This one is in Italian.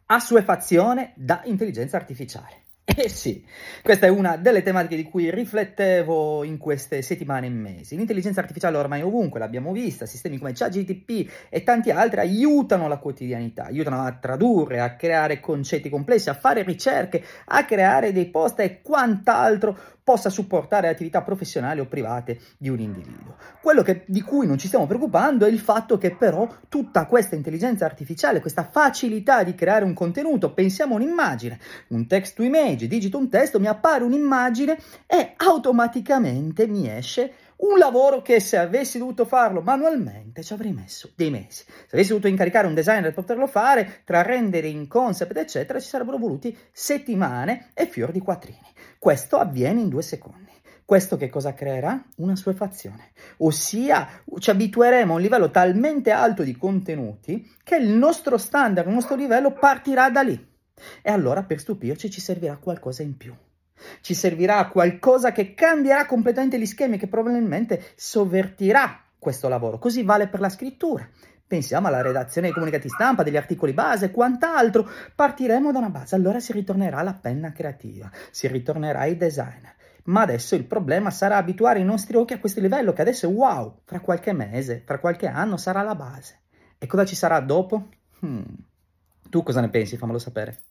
Assuefazione da intelligenza artificiale. Eh sì, questa è una delle tematiche di cui riflettevo in queste settimane e mesi. L'intelligenza artificiale ormai è ovunque, l'abbiamo vista, sistemi come ChatGPT e tanti altri aiutano la quotidianità, aiutano a tradurre, a creare concetti complessi, a fare ricerche, a creare dei post e quant'altro possa supportare attività professionali o private di un individuo. Di cui non ci stiamo preoccupando è il fatto che però tutta questa intelligenza artificiale, questa facilità di creare un contenuto, pensiamo a un'immagine, un text to image, digito un testo, mi appare un'immagine e automaticamente mi esce un lavoro che se avessi dovuto farlo manualmente ci avrei messo dei mesi. Se avessi dovuto incaricare un designer per poterlo fare, tra rendering, concept, eccetera, ci sarebbero voluti settimane e fior di quattrini. Questo avviene in 2 secondi. Questo che cosa creerà? Una assuefazione, ossia ci abitueremo a un livello talmente alto di contenuti che il nostro standard, il nostro livello partirà da lì. E allora per stupirci ci servirà qualcosa in più. Ci servirà qualcosa che cambierà completamente gli schemi, che probabilmente sovvertirà questo lavoro. Così vale per la scrittura. Pensiamo alla redazione dei comunicati stampa, degli articoli base, quant'altro. Partiremo da una base, allora si ritornerà alla penna creativa, si ritornerà ai designer. Ma adesso il problema sarà abituare i nostri occhi a questo livello, che adesso è wow, fra qualche mese, fra qualche anno sarà la base. E cosa ci sarà dopo? Tu cosa ne pensi? Fammelo sapere.